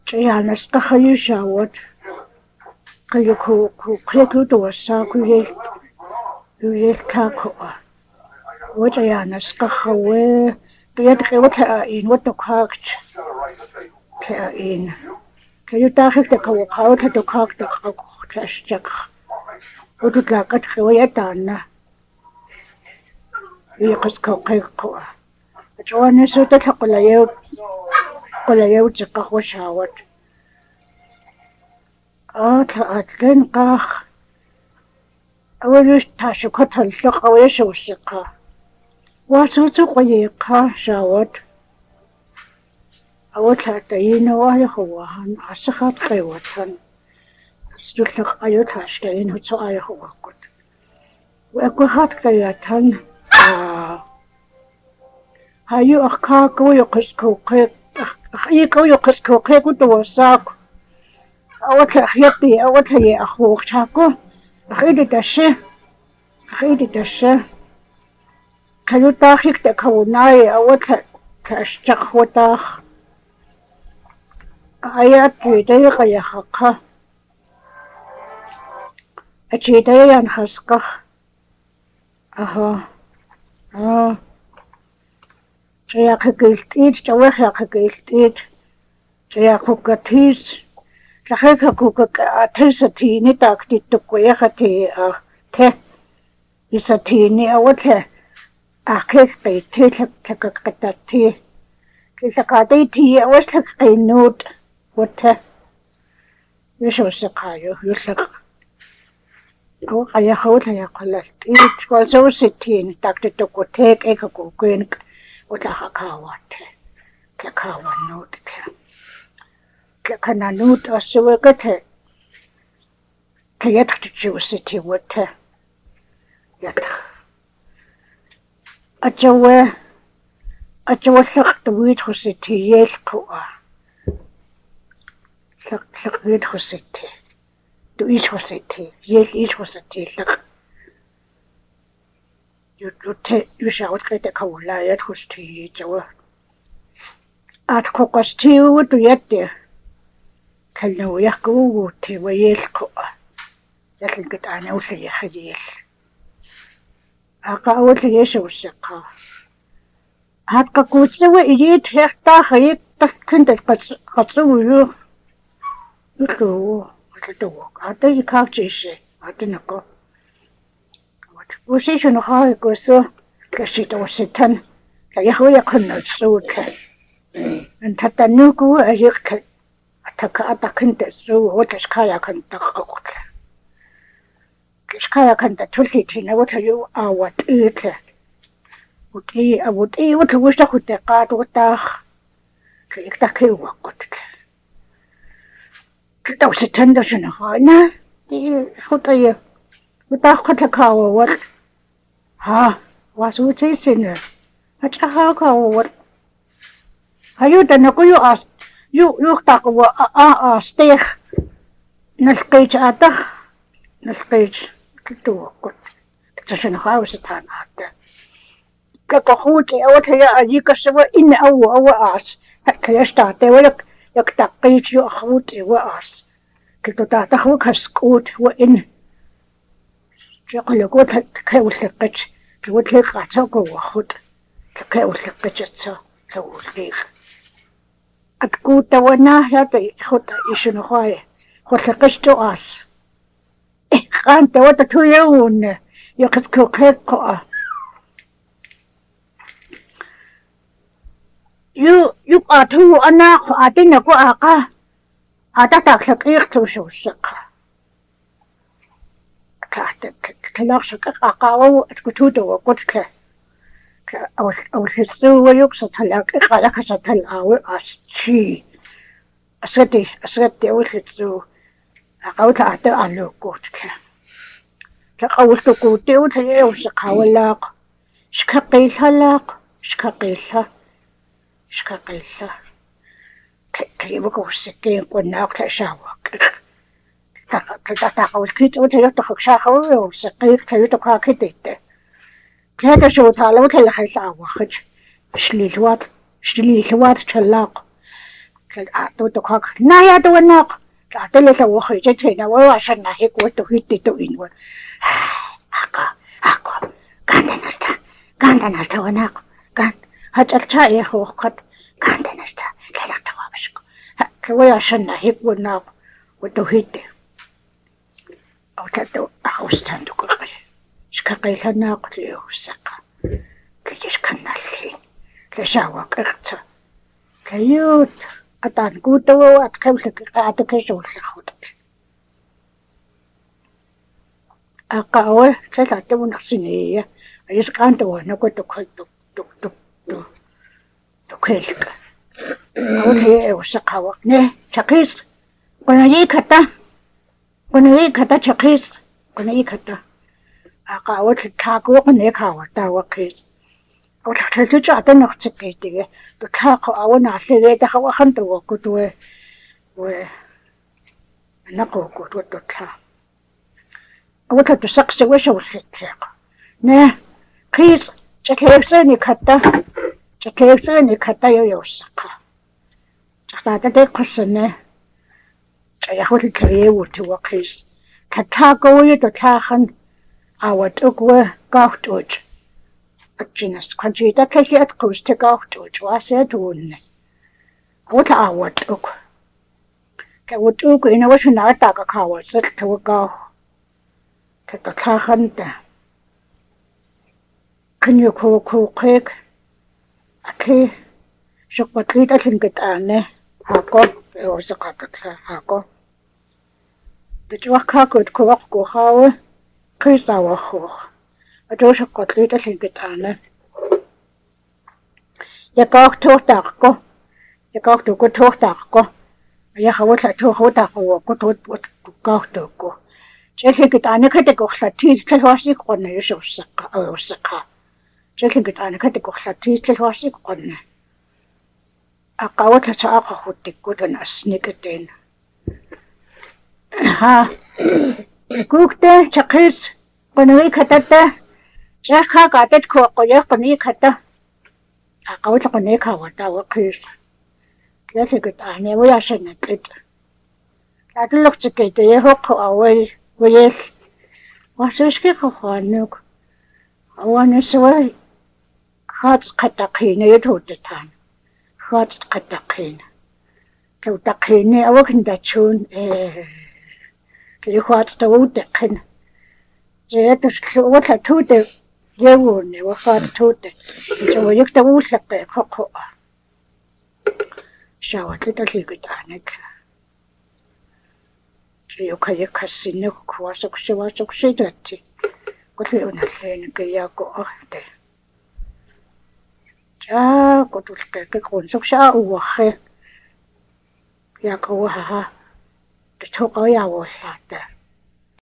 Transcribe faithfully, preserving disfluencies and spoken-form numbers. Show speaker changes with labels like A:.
A: Jana Stahayusha what Kayaku Kaku to a Saku Yel Kako. What Jana Stahawe, get what in what the cocked in. Can you tell the cow how to cock the trash jack? What would like at Hoyatana? Yakos Kako. Joanna so that Hakolayo Kolayo Jakahwashawat. Ata at Lenkach. I will use Tashukotan Shakawesho Shaka. Was also Koyaka shawat. I would like the Inoayahoan, Asahat Kewatan. Stutlak Ayotash, the Inuto Ayahoakut. We could have Kayatan. Ah. How you a car go your Cusco cake? You go your Cusco cake with the Wasak. I want a happy, I want a hawk chaco. I hated the she. I hated the she. Can you talk the Kaunai? I want a cash jack water. I had three days a haka. A cheetah and huska. Aha. Ah. Jaya gilt eat, Jawaka gilt eat. Jaya cook a tease. Jahaka cook a teasati, nitak did to Quayakati a te. Is a tea near what a cake by tea like a tea. Kiss a cadi tea, I was like a note. What a you shall sakayo, you suck. Oh, I hold I collect it was so sitting, Doctor Toko take a cook. What a hakawat, Kakawa note, Kakana note or so a gutter. Kayat to Jew city water. Yet a Joe a Joe sucked the wheat was city, yes, poor. Suck, suck, wheat was city. To each was city, yes, each was city. You take you shall get a cow light was tea, Joe. At Cocos tea would do yet there. Can no yaku tea where yes, coa. That can get an old yes. I got what the yes was a car. Had Kakusa where it had the height that couldn't got through you. You go, what a dog. I tell you can't say, I didn't go. Position of how it goes so, because it was a ton. Kayahoya couldn't so can. And Tatanuku, as you can attack at the country through what is kayak and the cook. Kiskaya can the Tulsi, what are you? I would eat. Would he, I would eat what I wish I could take out what the Kayaki walked. That was a tender in a high. What are you? Without Katakawa, what? Ha, was what is in there? At a haka, what? Are you the Naku asked? You looked at what a steak. Naskage at the Naskage to what? It's a house at an at the Kakahuti out here, and you can say in our ass. That clear start, they will look that page your hoot, it was us. Kitota hook has scored were in. Jacko got a cow pitch, to what lick at a go hoot. The cow pitch at so, so leave. At good the one I had the hot issue no why. What a pitch to us. Eh, can't the water to your own. You could cook her. You, you are too enough. I didn't go aka. I thought I could eat to so sick. Kalakshaka Akao at Kutudo or Gotke. I was I was his two yokes at Halakasatal hour as she. A city, a city was it through out at the Alu Gotke. The house to go down to you, Sakawalak. Skapilhalak, Skapilha, Skapilha. Clever go sick when now shower. I was kids would have to hook shower, so I tell to crack it. Clever show Talo tell her shower, which she what she what to lock. atu to khak naya to nak ta te le wo khoi che che na wa shan na he ko to hitti to in wa ako ako kanda nasta kanda nasta wa nak kan hat al cha e ho khat kanda nasta le nak ta wa bashko ke wa shan na he ko na wa to hitti au ta to a hostan to ko shka kai hana ko le hosaka ke kan na le ke shawa qirta كيوت أتان كوتو أتكلك أتكشوا الخوت أقاوة تلاتة ونصينية أيش كان تو أنا كنت كل دك دك دك دك دكيلك أول هي وسقاوة نه شقيس كنا يكتا كنا يكتا شقيس كنا يكتا أقاوة تاكو كنا كاوة تاوة كيس وتحتاج تعطي نفسك كده تلاقوا أو نعطي ده هو خنت وقت و و نقول قط وتطلع أو تتسقس وش وسكتك نه كيس تكيفني كتا تكيفني كتا يوسقها تحتاج تقصني ياخذ الكريه وتوقيس تتلاقوا يتلاقن أو تقوى قاعدوج الجنس كنتي تكشي أتقوس تقاوتوج واسيتون أو تعود أك كود أك إنه وش نعتاق كاوت سلت وقاو كتتلاخنت كن يكو كوقيك أكي شقبتلي تلنقت آنه هاكو وزقاقتها هاكو بجوح هاكود كوق كوخاوه كيسا وخوخ أدوش قتلي تلقيت أنا يقاك توتاقو يقاك توكو توتاقو يا خوات توكو تاقو كتوت وتقاك توكو تلقيت أنا كتكو خلاتيز تلواسيك قلنا يشو السقا أو السقا تلقيت أنا كتكو خلاتيز تلواسيك قلنا أقاوت تاقو خوتك كتن أسنكتين ها كوكتا تقيس قنوي كتتا شاكا قاتت كو قوية قني كتا أقوت قني كاوتا وقيس كيسي قد أهني ويا شنكت لا تلوك تكيت يهوك أوي ويس واسوشكي كوانوك أوانا سوي خاط قتاقين يتوتتان خاط قتاقين كو تقيني أوكن داتشون كي خاط توتقين جيت وطلع توتة يووني وخاط توتة جو يكتبوا لك خو شاوت لتلي قدانك جيو كي يكسيني كواسك شواسك شيدتي قلت لي أنا لين كياكو أختي جا قلت لك كون سك شاء وخي ياكو ها تتوقع يا وساته